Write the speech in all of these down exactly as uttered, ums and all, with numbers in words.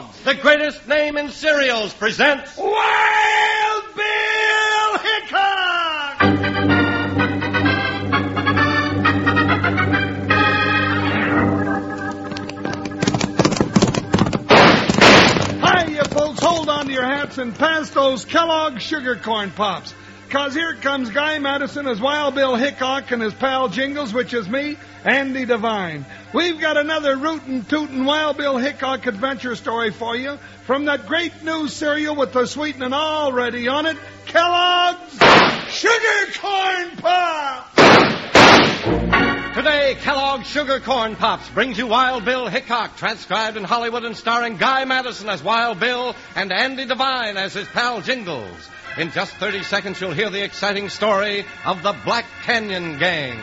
Kellogg's, the greatest name in cereals, presents Wild Bill Hickok! Hi, you folks, hold on to your hats and pass those Kellogg's Sugar Corn Pops. Because here comes Guy Madison as Wild Bill Hickok and his pal Jingles, which is me, Andy Devine. We've got another rootin' tootin' Wild Bill Hickok adventure story for you from that great new cereal with the sweetening already on it, Kellogg's Sugar Corn Pops! Today, Kellogg's Sugar Corn Pops brings you Wild Bill Hickok, transcribed in Hollywood and starring Guy Madison as Wild Bill and Andy Devine as his pal Jingles. In just thirty seconds, you'll hear the exciting story of the Black Canyon Gang.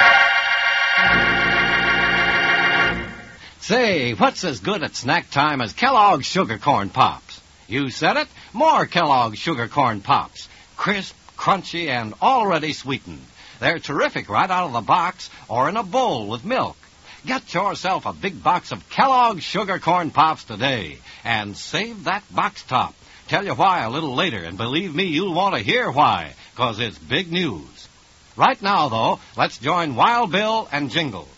Say, what's as good at snack time as Kellogg's Sugar Corn Pops? You said it, more Kellogg's Sugar Corn Pops. Crisp, crunchy, and already sweetened. They're terrific right out of the box or in a bowl with milk. Get yourself a big box of Kellogg's Sugar Corn Pops today and save that box top. Tell you why a little later, and believe me, you'll want to hear why, because it's big news. Right now, though, let's join Wild Bill and Jingles.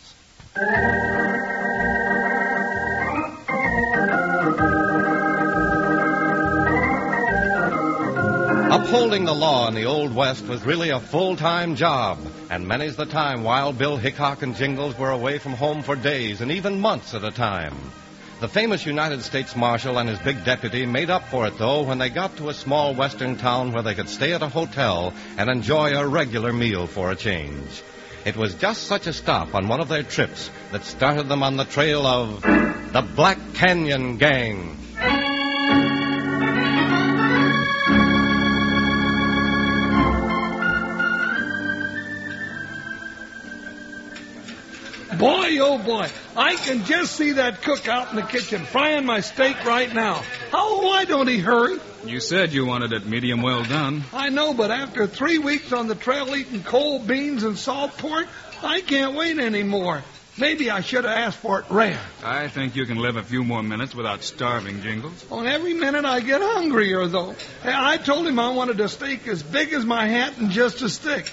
Upholding the law in the Old West was really a full-time job, and many's the time Wild Bill Hickok and Jingles were away from home for days and even months at a time. The famous United States Marshal and his big deputy made up for it, though, when they got to a small western town where they could stay at a hotel and enjoy a regular meal for a change. It was just such a stop on one of their trips that started them on the trail of the Black Canyon Gang. Boy, oh boy, I can just see that cook out in the kitchen frying my steak right now. Oh, why don't he hurry? You said you wanted it medium well done. I know, but after three weeks on the trail eating cold beans and salt pork, I can't wait anymore. Maybe I should have asked for it rare. I think you can live a few more minutes without starving, Jingles. On every minute I get hungrier, though. Hey, I told him I wanted a steak as big as my hat and just a stick.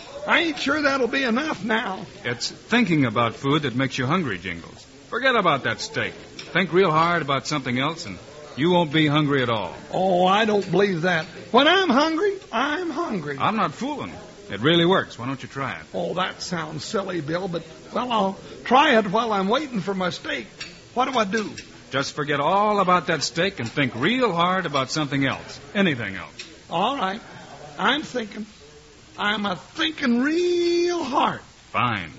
I ain't sure that'll be enough now. It's thinking about food that makes you hungry, Jingles. Forget about that steak. Think real hard about something else, and you won't be hungry at all. Oh, I don't believe that. When I'm hungry, I'm hungry. I'm not fooling. It really works. Why don't you try it? Oh, that sounds silly, Bill, but, well, I'll try it while I'm waiting for my steak. What do I do? Just forget all about that steak and think real hard about something else. Anything else. All right. I'm thinking. I'm a thinking real hard. Fine.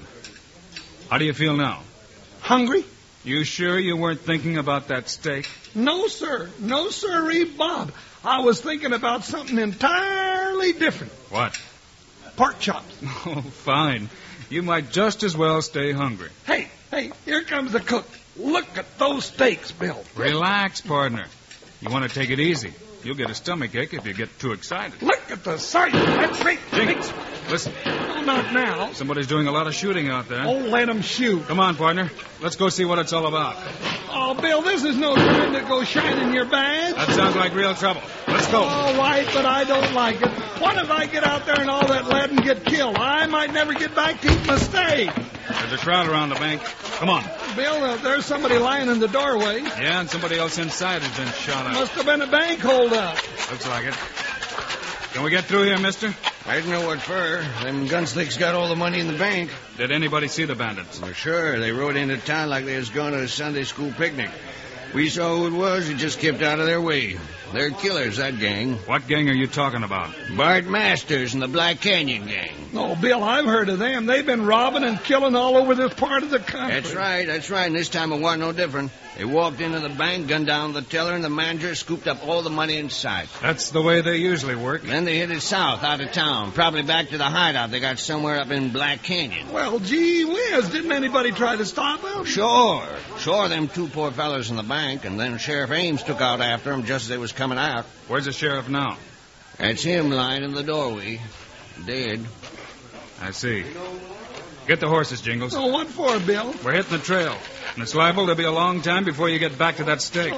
How do you feel now? Hungry? You sure you weren't thinking about that steak? No, sir. No, sirree, Bob. I was thinking about something entirely different. What? Pork chops. Oh, fine. You might just as well stay hungry. Hey, hey, here comes the cook. Look at those steaks, Bill. Relax, partner. You want to take it easy. You'll get a stomachache if you get too excited. Look at the sight. That's great. Jingles, listen. No, not now. Somebody's doing a lot of shooting out there. Oh, let them shoot. Come on, partner. Let's go see what it's all about. Oh, Bill, this is no time to go shining your badge. That sounds like real trouble. Let's go. All right, but I don't like it. What if I get out there and all that lead and get killed? I might never get back to eat my steak. There's a crowd around the bank. Come on. Bill, uh, there's somebody lying in the doorway. Yeah, and somebody else inside has been shot at. Must have been a bank holdup. Looks like it. Can we get through here, mister? I don't know what for. Them gunslicks got all the money in the bank. Did anybody see the bandits? Well, sure. They rode into town like they was going to a Sunday school picnic. We saw who it was and just kept out of their way. They're killers, that gang. What gang are you talking about? Bart Masters and the Black Canyon Gang. Oh, Bill, I've heard of them. They've been robbing and killing all over this part of the country. That's right, that's right. And this time it wasn't no different. They walked into the bank, gunned down the teller, and the manager scooped up all the money in sight. That's the way they usually work. Then they headed south, out of town, probably back to the hideout they got somewhere up in Black Canyon. Well, gee whiz, didn't anybody try to stop them? Sure. Sure, them two poor fellas in the bank, and then Sheriff Ames took out after them just as they was coming out. Where's the sheriff now? That's him lying in the doorway. Dead. I see. Get the horses, Jingles. Oh, what for, Bill? We're hitting the trail. And it's liable to be a long time before you get back to that stake.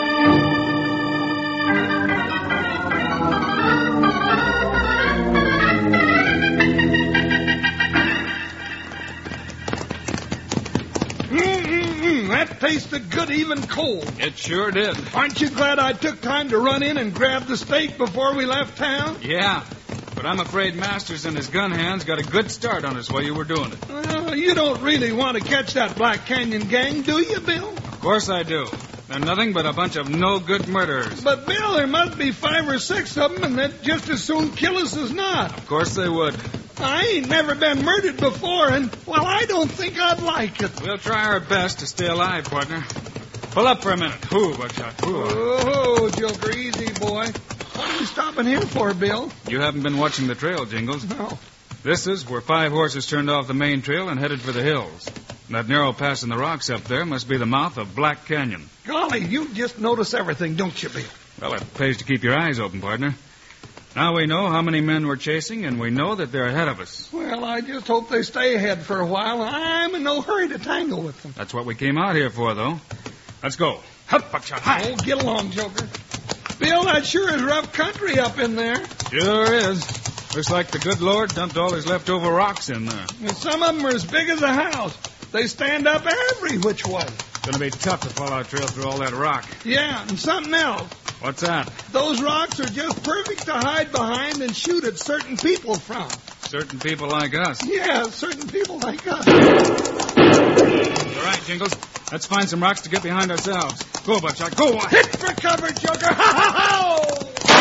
Mm-mm-mm. That tasted good even cold. It sure did. Aren't you glad I took time to run in and grab the steak before we left town? Yeah. But I'm afraid Masters and his gun hands got a good start on us while you were doing it. Well, you don't really want to catch that Black Canyon gang, do you, Bill? Of course I do. They're nothing but a bunch of no-good murderers. But, Bill, there must be five or six of them, and they'd just as soon kill us as not. Of course they would. I ain't never been murdered before, and, well, I don't think I'd like it. We'll try our best to stay alive, partner. Pull up for a minute. Ooh, Buckshot. Ooh. Oh, Joker, easy, boy. What are you stopping here for, Bill? You haven't been watching the trail, Jingles. No. This is where five horses turned off the main trail and headed for the hills. That narrow pass in the rocks up there must be the mouth of Black Canyon. Golly, you just notice everything, don't you, Bill? Well, it pays to keep your eyes open, partner. Now we know how many men we're chasing, and we know that they're ahead of us. Well, I just hope they stay ahead for a while. I'm in no hurry to tangle with them. That's what we came out here for, though. Let's go. Hup, Buckshot. Hi. Oh, get along, Joker. Bill, that sure is rough country up in there. Sure is. Looks like the good Lord dumped all his leftover rocks in there. And some of them are as big as a house. They stand up every which way. It's going to be tough to follow our trail through all that rock. Yeah, and something else. What's that? Those rocks are just perfect to hide behind and shoot at certain people from. Certain people like us. Yeah, certain people like us. All right, Jingles. Let's find some rocks to get behind ourselves. Go, Buckshot. Go. Hit for cover, Joker. Ha, ha, ha!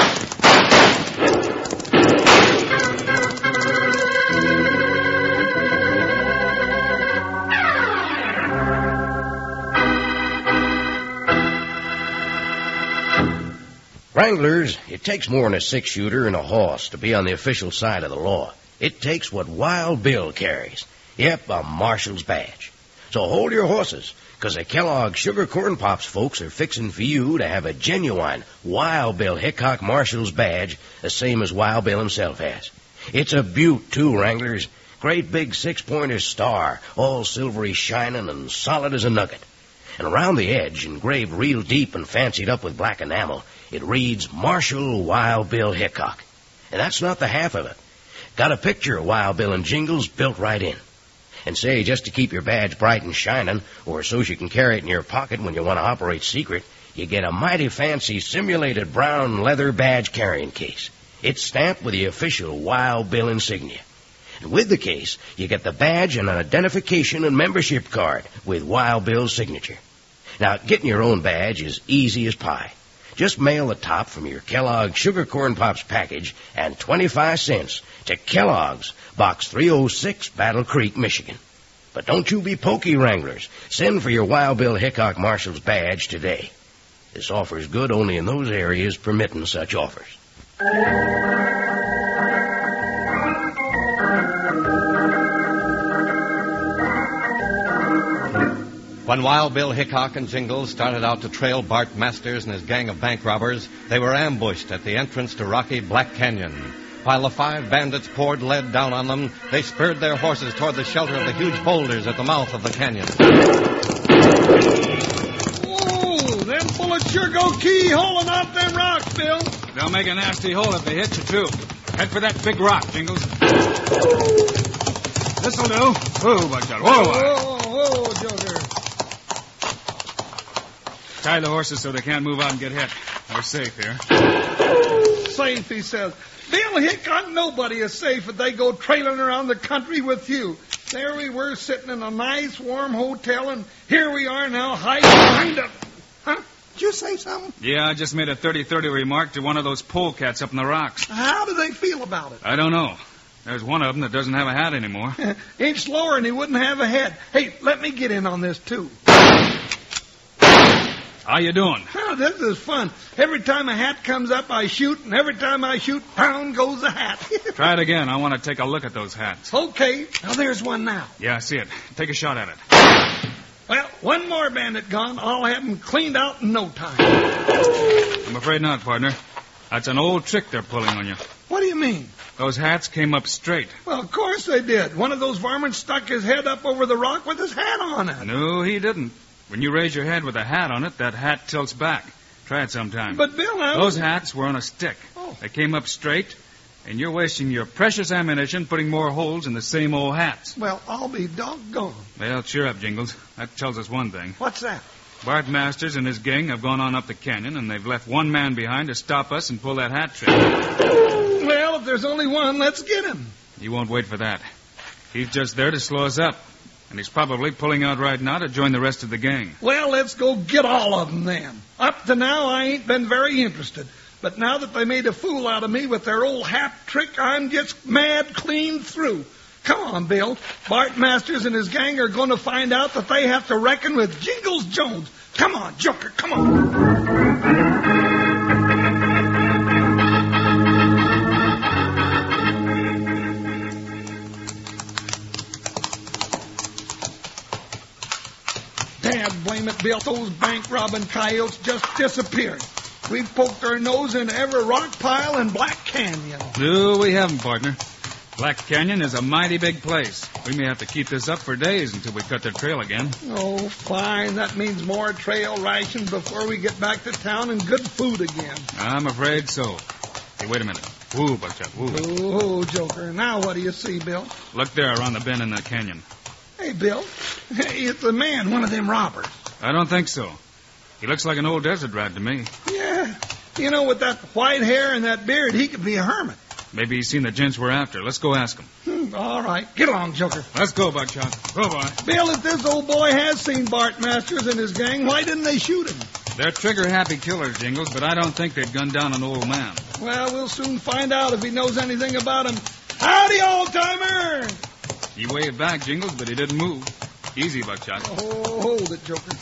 Wranglers, it takes more than a six-shooter and a hoss to be on the official side of the law. It takes what Wild Bill carries. Yep, a marshal's badge. So hold your horses, because the Kellogg Sugar Corn Pops folks are fixing for you to have a genuine Wild Bill Hickok Marshal's badge, the same as Wild Bill himself has. It's a beaut, too, Wranglers. Great big six-pointer star, all silvery shining and solid as a nugget. And around the edge, engraved real deep and fancied up with black enamel, it reads Marshal Wild Bill Hickok. And that's not the half of it. Got a picture of Wild Bill and Jingles built right in. And say, just to keep your badge bright and shining, or so you can carry it in your pocket when you want to operate secret, you get a mighty fancy simulated brown leather badge carrying case. It's stamped with the official Wild Bill insignia. And with the case, you get the badge and an identification and membership card with Wild Bill's signature. Now, getting your own badge is easy as pie. Just mail the top from your Kellogg Sugar Corn Pops package and twenty-five cents to Kellogg's, Box three oh six, Battle Creek, Michigan. But don't you be pokey, Wranglers. Send for your Wild Bill Hickok Marshal's badge today. This offer is good only in those areas permitting such offers. When Wild Bill Hickok and Jingles started out to trail Bart Masters and his gang of bank robbers, they were ambushed at the entrance to rocky Black Canyon. While the five bandits poured lead down on them, they spurred their horses toward the shelter of the huge boulders at the mouth of the canyon. Whoa, them bullets sure go keyholing out them rocks, Bill. They'll make a nasty hole if they hit you, too. Head for that big rock, Jingles. This'll do. Whoa, Buckshot. Whoa, whoa, whoa, whoa, Joker. Tie the horses so they can't move out and get hit. We're safe here. Safe, he says. Bill Hickok, nobody is safe if they go trailing around the country with you. There we were sitting in a nice, warm hotel, and here we are now hiding behind a... Huh? Did you say something? Yeah, I just made a thirty-thirty remark to one of those polecats up in the rocks. How do they feel about it? I don't know. There's one of them that doesn't have a hat anymore. Inch lower and he wouldn't have a head. Hey, let me get in on this, too. How you doing? Oh, this is fun. Every time a hat comes up, I shoot, and every time I shoot, down goes the hat. Try it again. I want to take a look at those hats. Okay. Now, there's one now. Yeah, I see it. Take a shot at it. Well, one more bandit gone. I'll have him cleaned out in no time. I'm afraid not, partner. That's an old trick they're pulling on you. What do you mean? Those hats came up straight. Well, of course they did. One of those varmints stuck his head up over the rock with his hat on it. No, he didn't. When you raise your head with a hat on it, that hat tilts back. Try it sometime. But, Bill, I... Those hats were on a stick. Oh. They came up straight, and you're wasting your precious ammunition putting more holes in the same old hats. Well, I'll be doggone. Well, cheer up, Jingles. That tells us one thing. What's that? Bart Masters and his gang have gone on up the canyon, and they've left one man behind to stop us and pull that hat trick. Well, if there's only one, let's get him. You won't wait for that. He's just there to slow us up, and he's probably pulling out right now to join the rest of the gang. Well, let's go get all of them then. Up to now, I ain't been very interested. But now that they made a fool out of me with their old hat trick, I'm just mad clean through. Come on, Bill. Bart Masters and his gang are going to find out that they have to reckon with Jingles Jones. Come on, Joker, come on. Dad blame it, Bill. Those bank robbing coyotes just disappeared. We've poked our nose into every rock pile in Black Canyon. No, we haven't, partner. Black Canyon is a mighty big place. We may have to keep this up for days until we cut the trail again. Oh, fine. That means more trail rations before we get back to town and good food again. I'm afraid so. Hey, wait a minute. Woo, Buckshot, woo. Oh, Joker. Now what do you see, Bill? Look there around the bend in the canyon. Hey, Bill. Hey, it's a man, one of them robbers. I don't think so. He looks like an old desert rat to me. Yeah. You know, with that white hair and that beard, he could be a hermit. Maybe he's seen the gents we're after. Let's go ask him. Hmm, all right. Get along, Joker. Let's go, Buckshot. Go, boy. Bill, if this old boy has seen Bart Masters and his gang, why didn't they shoot him? They're trigger-happy killers, Jingles, but I don't think they'd gun down an old man. Well, we'll soon find out if he knows anything about him. Howdy, old-timer! He waved back, Jingles, but he didn't move. Easy, Buckshot. Oh, hold it, Joker.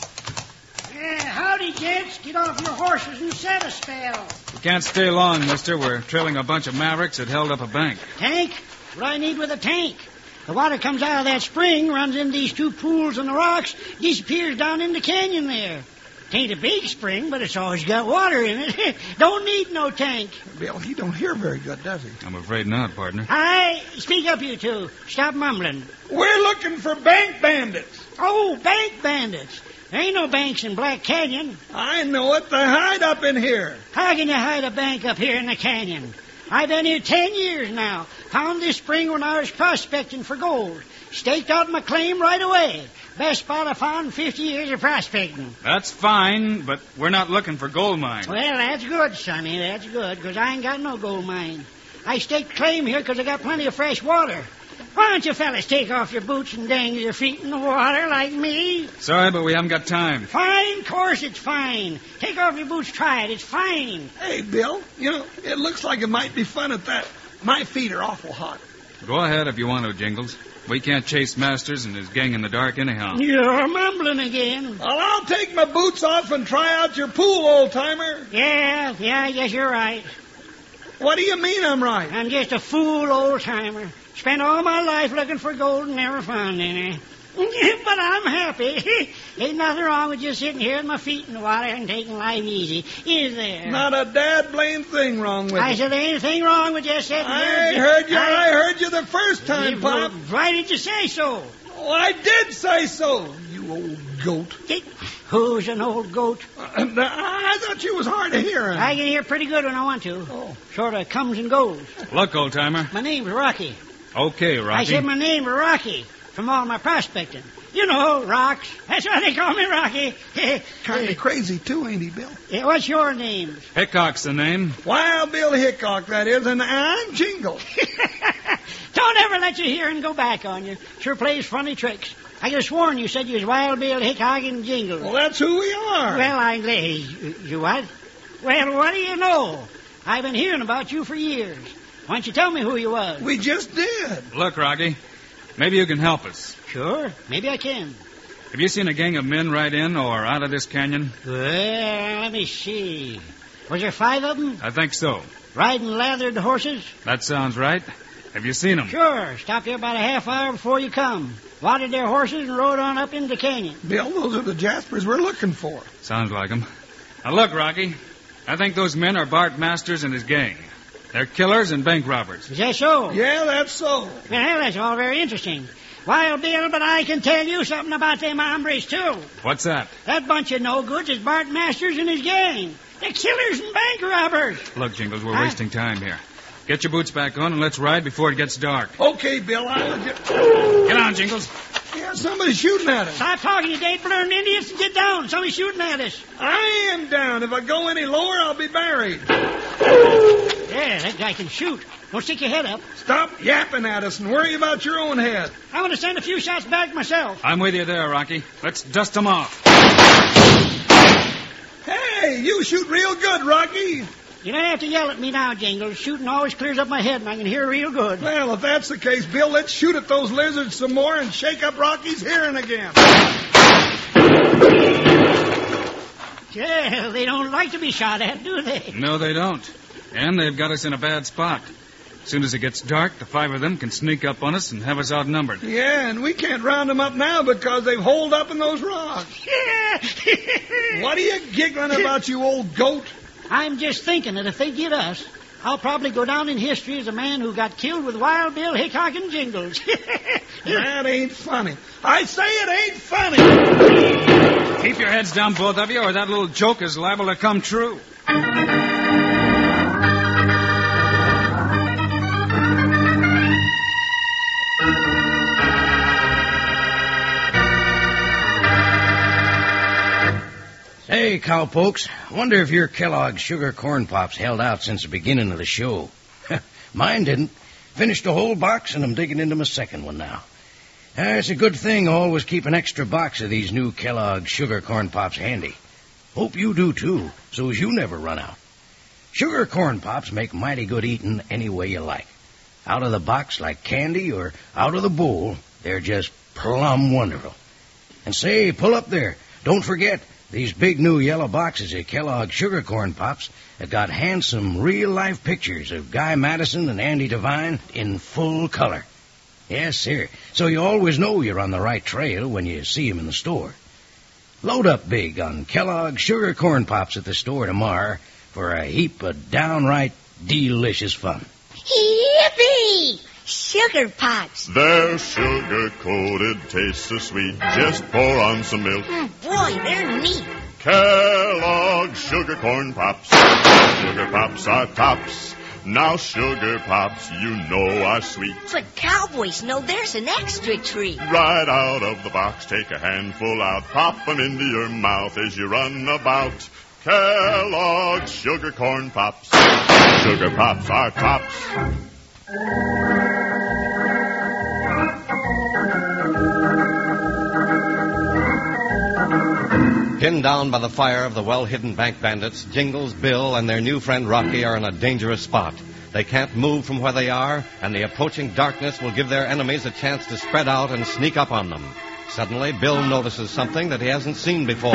Yeah, howdy, gents. Get off your horses and set a spell. We can't stay long, mister. We're trailing a bunch of mavericks that held up a bank. Tank? What I need with a tank? The water comes out of that spring, runs in these two pools in the rocks, disappears down in the canyon there. It ain't a big spring, but it's always got water in it. Don't need no tank. Bill, he don't hear very good, does he? I'm afraid not, partner. Hi, speak up, you two. Stop mumbling. We're looking for bank bandits. Oh, bank bandits. There ain't no banks in Black Canyon. I know it. They hide up in here. How can you hide a bank up here in the canyon? I've been here ten years now. Found this spring when I was prospecting for gold. Staked out my claim right away. Best spot I found in fifty years of prospecting. That's fine, but we're not looking for gold mines. Well, that's good, Sonny. That's good, because I ain't got no gold mine. I staked claim here because I got plenty of fresh water. Why don't you fellas take off your boots and dangle your feet in the water like me? Sorry, but we haven't got time. Fine, course it's fine. Take off your boots, try it. It's fine. Hey, Bill, you know, it looks like it might be fun at that. My feet are awful hot. Go ahead if you want to, Jingles. We can't chase Masters and his gang in the dark anyhow. You're mumbling again. Well, I'll take my boots off and try out your pool, old-timer. Yeah, yeah, I guess you're right. What do you mean I'm right? I'm just a fool old-timer. Spent all my life looking for gold and never found any. But I'm happy. Ain't nothing wrong with just sitting here with my feet in the water and taking life easy, is there? Not a dad blame thing wrong with I it. said there ain't anything wrong with just sitting I here. heard you. I, I heard you the first time, You- Pop. Why did you say so? Oh, I did say so, you old goat. Who's an old goat? Uh, I thought you was hard of hearing. I can hear pretty good when I want to. Oh. Sort of comes and goes. Look, old-timer. My name's Rocky. Okay, Rocky. I said my name's Rocky from all my prospecting. You know, rocks. That's why they call me Rocky. Kind of crazy, too, ain't he, Bill? Yeah, what's your name? Hickok's the name. Wild Bill Hickok, that is, and I'm Jingle. Don't ever let your hearing go back on you. Sure plays funny tricks. I could have sworn you said you was Wild Bill Hickok and Jingle. Well, that's who we are. Well, I'm glad. You, you what? Well, what do you know? I've been hearing about you for years. Why don't you tell me who you was? We just did. Look, Rocky, maybe you can help us. Sure, maybe I can. Have you seen a gang of men ride in or out of this canyon? Well, let me see. Was there five of them? I think so. Riding lathered horses? That sounds right. Have you seen them? Sure. Stopped there about a half hour before you come. Watered their horses and rode on up into the canyon. Bill, those are the Jaspers we're looking for. Sounds like them. Now, look, Rocky, I think those men are Bart Masters and his gang. They're killers and bank robbers. Is that so? Yeah, that's so. Well, that's all very interesting. Wild Bill, but I can tell you something about them hombres, too. What's that? That bunch of no-goods is Bart Masters and his gang. They're killers and bank robbers. Look, Jingles, we're Huh? wasting time here. Get your boots back on and let's ride before it gets dark. Okay, Bill, I'll just... Get on, Jingles. Yeah, somebody's shooting at us. Stop talking, you day-blurred Indians, and get down. Somebody's shooting at us. I am down. If I go any lower, I'll be buried. Yeah, that guy can shoot. Don't stick your head up. Stop yapping at us and worry about your own head. I want to send a few shots back myself. I'm with you there, Rocky. Let's dust them off. Hey, you shoot real good, Rocky. You don't have to yell at me now, Jingles. Shooting always clears up my head, and I can hear real good. Well, if that's the case, Bill, let's shoot at those lizards some more and shake up Rocky's hearing again. Yeah, they don't like to be shot at, do they? No, they don't. And they've got us in a bad spot. As soon as it gets dark, the five of them can sneak up on us and have us outnumbered. Yeah, and we can't round them up now because they've holed up in those rocks. What are you giggling about, you old goat? I'm just thinking that if they get us, I'll probably go down in history as a man who got killed with Wild Bill Hickok and Jingles. That ain't funny. I say it ain't funny. Keep your heads down, both of you, or that little joke is liable to come true. Hey, cowpokes, wonder if your Kellogg's Sugar Corn Pops held out since the beginning of the show. Mine didn't. Finished a whole box, and I'm digging into my second one now. Uh, it's a good thing to always keep an extra box of these new Kellogg's Sugar Corn Pops handy. Hope you do, too, so as you never run out. Sugar Corn Pops make mighty good eating any way you like. Out of the box like candy or out of the bowl, they're just plumb wonderful. And say, pull up there. Don't forget, these big new yellow boxes of Kellogg's Sugar Corn Pops have got handsome, real-life pictures of Guy Madison and Andy Devine in full color. Yes, sir. So you always know you're on the right trail when you see 'em in the store. Load up big on Kellogg's Sugar Corn Pops at the store tomorrow for a heap of downright delicious fun. Yippee! Sugar Pops. They're sugar-coated, taste so sweet. Just pour on some milk. Mm, boy, they're neat. Kellogg's Sugar Corn Pops. Sugar Pops are tops. Now Sugar Pops, you know are sweet. But cowboys know there's an extra treat. Right out of the box, take a handful out. Pop 'em into your mouth as you run about. Kellogg's Sugar Corn Pops. Sugar Pops are tops. Pinned down by the fire of the well-hidden bank bandits, Jingles, Bill, and their new friend Rocky are in a dangerous spot. They can't move from where they are, and the approaching darkness will give their enemies a chance to spread out and sneak up on them. Suddenly, Bill notices something that he hasn't seen before.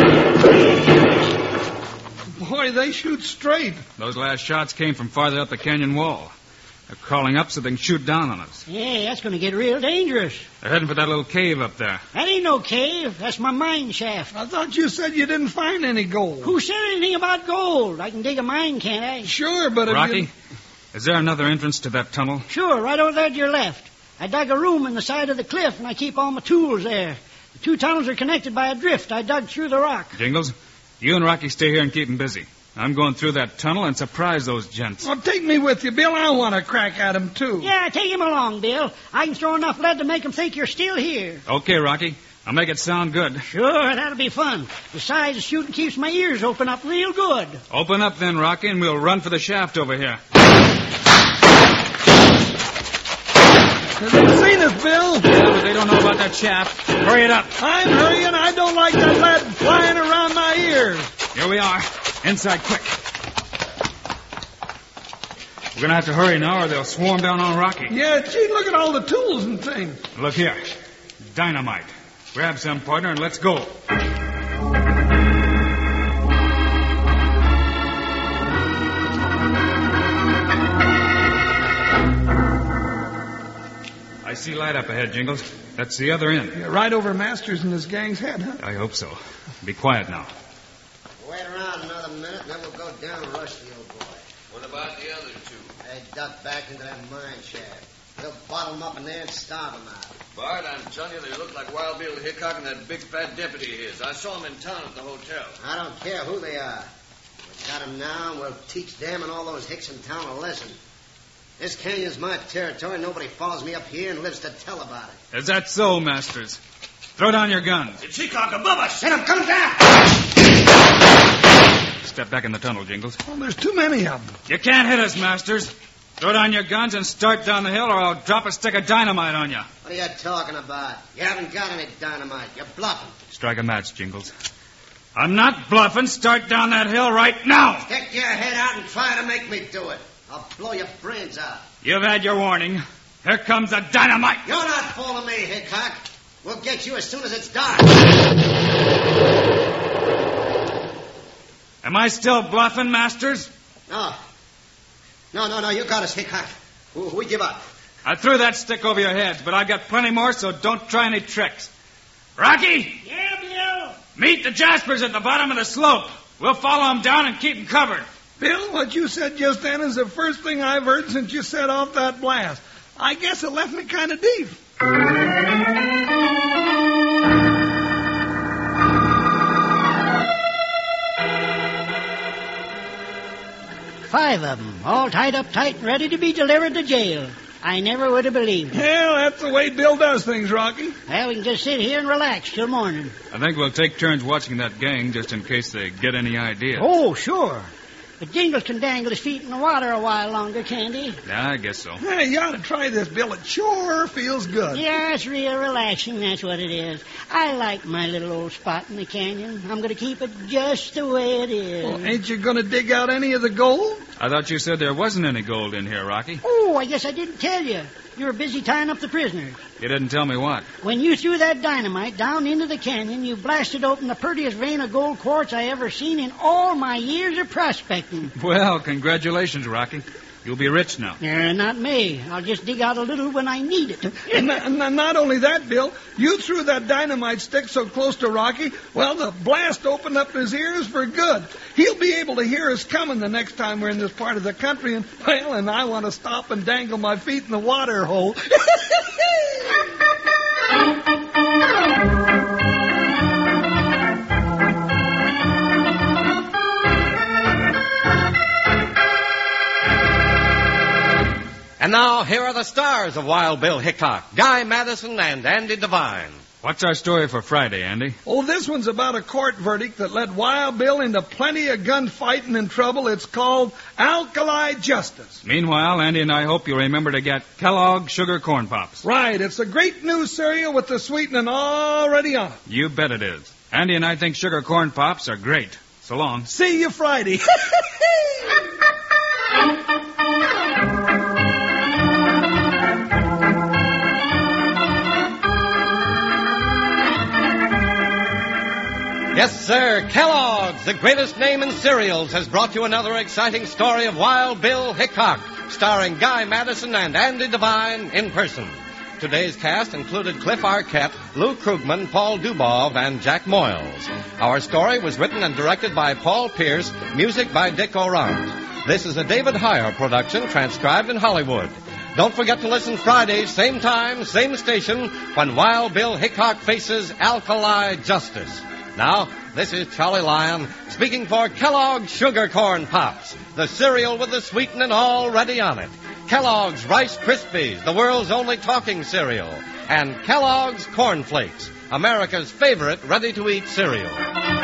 Boy, they shoot straight. Those last shots came from farther up the canyon wall. They're crawling up so they can shoot down on us. Yeah, that's going to get real dangerous. They're heading for that little cave up there. That ain't no cave. That's my mine shaft. I thought you said you didn't find any gold. Who said anything about gold? I can dig a mine, can't I? Sure, but if Rocky, you... is there another entrance to that tunnel? Sure, right over there to your left. I dug a room in the side of the cliff, and I keep all my tools there. The two tunnels are connected by a drift I dug through the rock. Jingles, you and Rocky stay here and keep them busy. I'm going through that tunnel and surprise those gents. Well, take me with you, Bill. I want to crack at him, too. Yeah, take him along, Bill. I can throw enough lead to make him think you're still here. Okay, Rocky. I'll make it sound good. Sure, that'll be fun. Besides, the shooting keeps my ears open up real good. Open up then, Rocky, and we'll run for the shaft over here. Have they seen us, Bill? Yeah, but they don't know about that shaft. Hurry it up. I'm hurrying. I don't like that lead flying around my ears. Here we are. Inside, quick. We're going to have to hurry now or they'll swarm down on Rocky. Yeah, gee, look at all the tools and things. Look here. Dynamite. Grab some, partner, and let's go. I see light up ahead, Jingles. That's the other end. Yeah, right over Masters and his gang's head, huh? I hope so. Be quiet now. Wait around another minute, and then we'll go down and rush the old boy. What about the other two? They're duck back into that mine shaft. We'll bottle them up in there and starve them out. Bart, I'm telling you, they look like Wild Bill Hickok and that big fat deputy of his. I saw them in town at the hotel. I don't care who they are. We've got them now, and we'll teach them and all those hicks in town a lesson. This canyon's my territory. Nobody follows me up here and lives to tell about it. Is that so, Masters? Throw down your guns. It's Hickok above us. Let him come down! Step back in the tunnel, Jingles. Oh, there's too many of them. You can't hit us, Masters. Throw down your guns and start down the hill, or I'll drop a stick of dynamite on you. What are you talking about? You haven't got any dynamite. You're bluffing. Strike a match, Jingles. I'm not bluffing. Start down that hill right now. Stick your head out and try to make me do it. I'll blow your brains out. You've had your warning. Here comes the dynamite. You're not fooling me, Hickok. We'll get you as soon as it's dark. Am I still bluffing, Masters? No. No, no, no, you got us, Hickok. We give up. I threw that stick over your heads, but I've got plenty more, so don't try any tricks. Rocky! Yeah, Bill? Meet the Jaspers at the bottom of the slope. We'll follow them down and keep them covered. Bill, what you said just then is the first thing I've heard since you set off that blast. I guess it left me kind of deep. Five of them, all tied up tight and ready to be delivered to jail. I never would have believed it. Well, that's the way Bill does things, Rocky. Well, we can just sit here and relax till morning. I think we'll take turns watching that gang just in case they get any ideas. Oh, sure. But Jingles can dangle his feet in the water a while longer, can't he? Yeah, I guess so. Hey, you ought to try this, Bill. It sure feels good. Yeah, it's real relaxing, that's what it is. I like my little old spot in the canyon. I'm going to keep it just the way it is. Well, ain't you going to dig out any of the gold? I thought you said there wasn't any gold in here, Rocky. Oh, I guess I didn't tell you. You were busy tying up the prisoners. You didn't tell me what. When you threw that dynamite down into the canyon, you blasted open the prettiest vein of gold quartz I ever seen in all my years of prospecting. Well, congratulations, Rocky. You'll be rich now. Uh, not me. I'll just dig out a little when I need it. And not, not only that, Bill, you threw that dynamite stick so close to Rocky, well, the blast opened up his ears for good. He'll be able to hear us coming the next time we're in this part of the country, and, well, and I want to stop and dangle my feet in the water hole. And now, here are the stars of Wild Bill Hickok, Guy Madison and Andy Devine. What's our story for Friday, Andy? Oh, this one's about a court verdict that led Wild Bill into plenty of gunfighting and trouble. It's called Alkali Justice. Meanwhile, Andy and I hope you'll remember to get Kellogg Sugar Corn Pops. Right. It's a great new cereal with the sweetening already on it. You bet it is. Andy and I think Sugar Corn Pops are great. So long. See you Friday. Yes, sir. Kellogg's, the greatest name in cereals, has brought you another exciting story of Wild Bill Hickok, starring Guy Madison and Andy Devine in person. Today's cast included Cliff Arquette, Lou Krugman, Paul Dubov, and Jack Moyles. Our story was written and directed by Paul Pierce, music by Dick Orant. This is a David Heyer production, transcribed in Hollywood. Don't forget to listen Fridays, same time, same station, when Wild Bill Hickok faces Alkali Justice. Now, this is Charlie Lyon speaking for Kellogg's Sugar Corn Pops, the cereal with the sweetening already on it. Kellogg's Rice Krispies, the world's only talking cereal. And Kellogg's Corn Flakes, America's favorite ready-to-eat cereal.